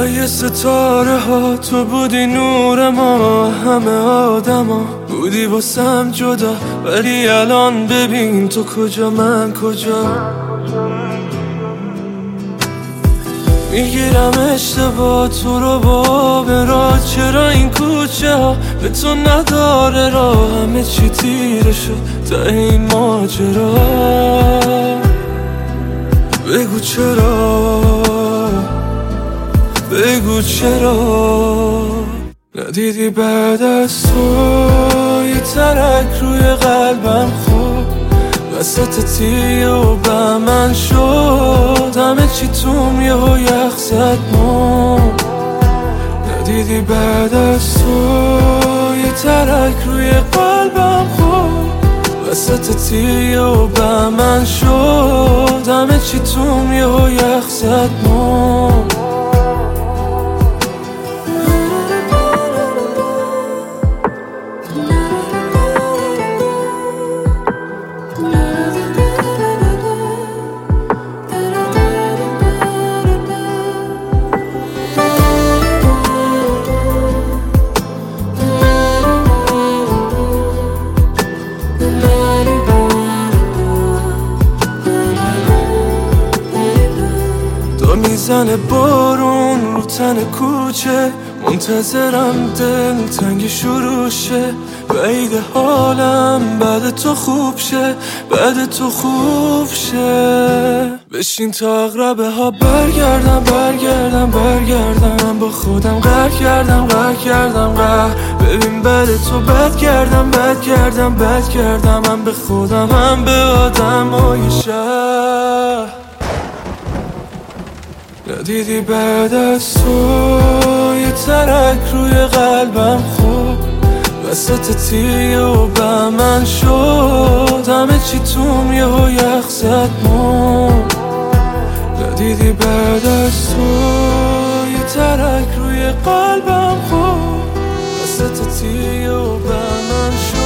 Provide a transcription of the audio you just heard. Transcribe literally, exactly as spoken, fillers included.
بالای ستاره ها تو بودی نور ما، همه آدما بودی واسم جدا، ولی الان ببین تو کجا من کجا. میگیرم اشتباه تو رو با برا، چرا این کوچه ها به تو نداره راه، همه چی تیره شد تا این ماجرا. بگو چرا، بگو چرا ندیدی بعد از تو یه ترک روی قلبم خود وسط تیه و به من شد، همه چی توم یه و یخ زد مون. ندیدی بعد از تو یه ترک روی قلبم خود وسط تیه و به من شد، همه چی توم یه و یخ زد مون. میزنه بارون رو تن کوچه، منتظرم دل تنگ شروع شه، بعید حالم بعد تو خوب شه، بعد تو خوب شه. بشین تا اقربه ها برگردم برگردم برگردم، با خودم قهر کردم قهر کردم قهر. ببین بعد تو بد کردم بد کردم بد کردم، هم به خودم هم به آدم های شهر. ندیدی بعد از تو یه ترک روی قلبم خود وسط تیه و به من شد، همه چی توم یه و یخ زد مون. ندیدی بعد از تو یه ترک روی قلبم خود وسط تیه و به من شد.